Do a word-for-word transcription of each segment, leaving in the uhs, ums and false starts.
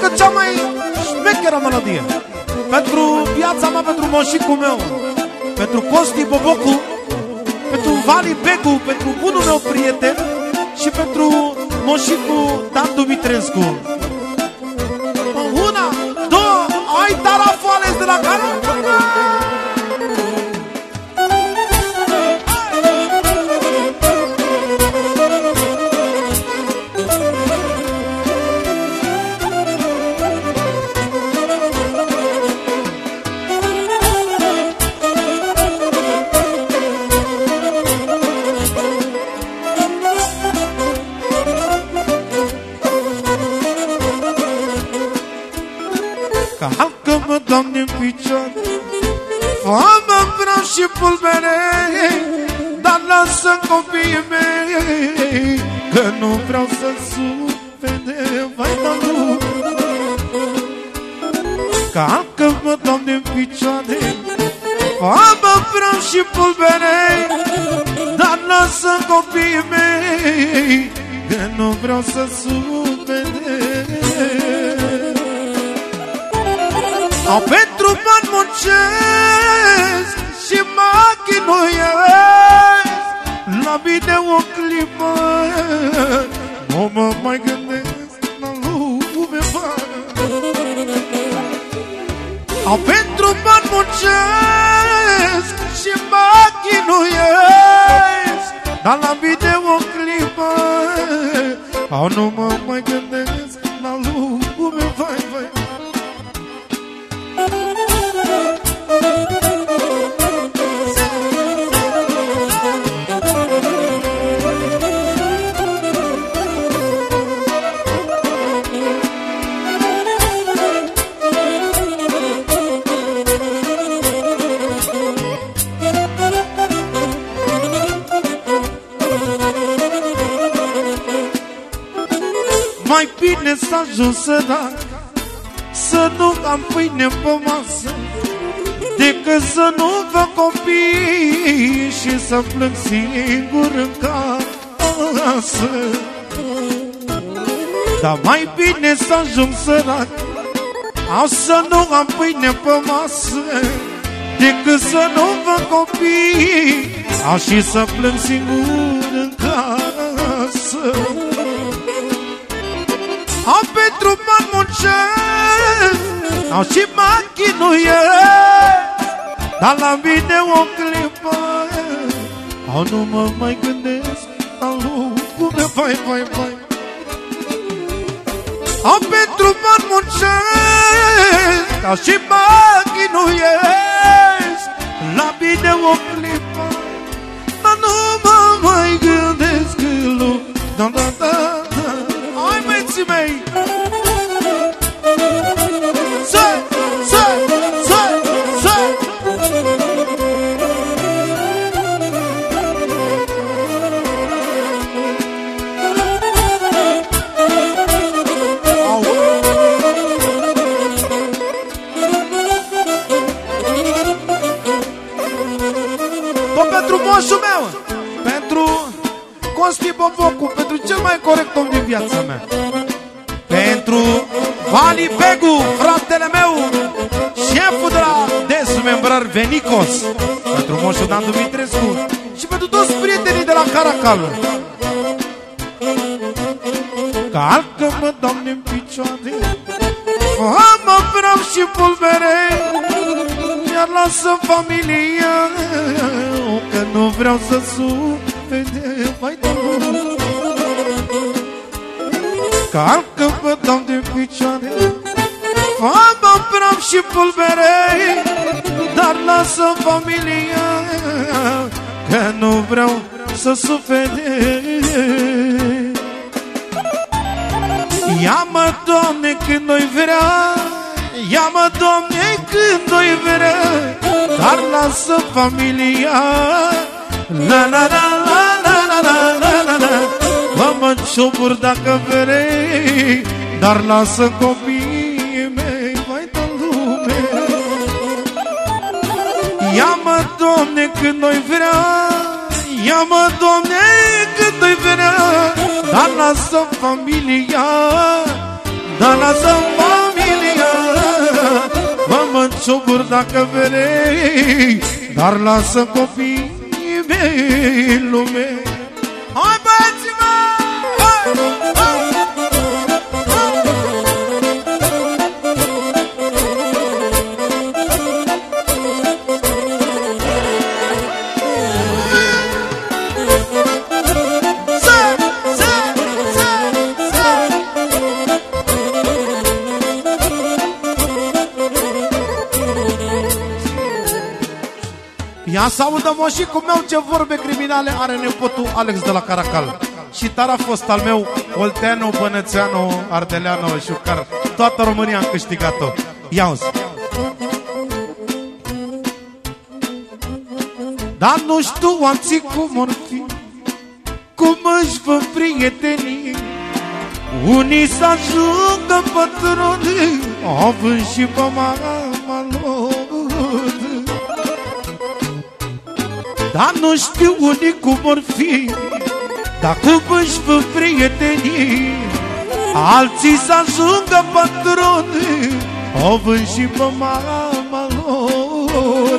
dedică cea mai șmecheră melodie pentru viața mea, pentru moșicul meu, pentru Costi Bobocu, pentru Vali Begu, pentru bunul meu prieten și pentru moșicul Dan Dumitrescu. Una, două, ai Tarafoales de la Caracana! Calcă-mă, Doamne, în picioare, fă-mă vreau și pulbere, dar lasă copiii mei, că nu vreau să sufere, vai, dar nu. Calcă-mă, Doamne, în picioare, fă-mă vreau și pulbere, dar lasă copiii mei, că nu vreau să sufere. Au pentru bani muncesc și mă chinuiesc, la mine o clipă nu mă mai gândesc la lume mare. Au pentru bani muncesc și mă chinuiesc, dar la mine o clipă au nu mă mai gândesc la lume, vai, vai. Mai bine să ajung sărac, să nu am pâine pe masă, decât să nu văd copii și să plâng singur în casă. Dar mai bine să ajung sărac, au să nu am pâine pe masă, decât să nu văd copii, au și să plâng singur în casă. Au pentru bani muncesc, au și mă chinuiesc, dar la mine o clipă au nu mă mai gândesc la lume, vai, vai, vai. Au pentru bani muncesc, au și mă chinuiesc, la mine o clipă dar nu mă mai gândesc la lume, da, da, da. Hai, băieții mei! Să, să, să, să! Tot pentru moșul meu, pentru Costi Bobocu, pentru cel mai corect om din viața mea, pentru Vali Begu, fratele meu, șeful de la Desmembrări Venicos, pentru moșul Dan Dumitrescu și pentru toți prietenii de la Caracal. Calcă-mă, Doamne, în picioare, fă-mă vreau și pulbere, iar lasă familia, că nu vreau să sufere, vai, da. Calcă-mă, Doamne, în picioare, fă-mă vreau și pulbere, dar lasă familia, că nu vreau să sufere. Ia-mă, Doamne, când o-i vrea, ia-mă, Doamne, când o-i vrea, dar lasă familia, la la la la la la la la la. Fă-mă cioburi dacă vrei, dar lasă copiii mei, vai, de lume. Ia-mă, Doamne, când o-i vrea, ia-mă, Doamne, când o-i vrea, dar lasă familia, dar lasă familia. cioburi dacă vrei, dar lasă copiii mei în lume. Hai băieții mei! Hai! Hai! Ia să audă moșicul meu ce vorbe criminale are nepotul Alex de la Caracal. Și tara fost al meu, Olteanu, Bănățeanu, Ardeleanu, Șucar. Toată România am câștigat-o. Ia-uzi. Dar nu știu alții cum or fi, cum își vă prietenii. Unii s-ajungă pătroni, având și pe mama lor. Dar nu știu unii cum or fi, dar cum își vă prietenii. Alții s-ajungă patroni, având și pe mama lor.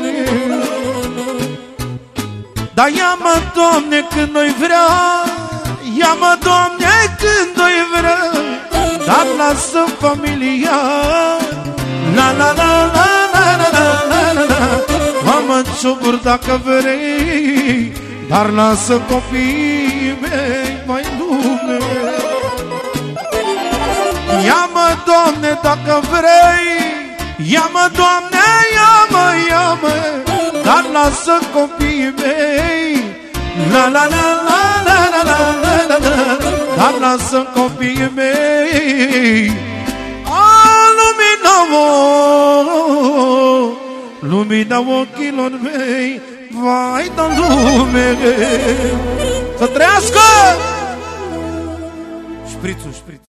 Dar ia-mă, Doamne, când noi vrea, ia-mă, Doamne, când noi vrea, dar lasă familia. La la la la la la la la la. Mamă, cioburi dacă vrei, dar lasă copiii mei mai lume. Ia-mă, Doamne, dacă vrei, ia-mă, Doamne, ia-mă, ia-mă, dar lasă copiii mei. La la la la la la la la la, dar lasă copiii mei. A, lumina-mă, lumina ochilor mei, vai da lume. Să trăiască! Șprițul, șprițul.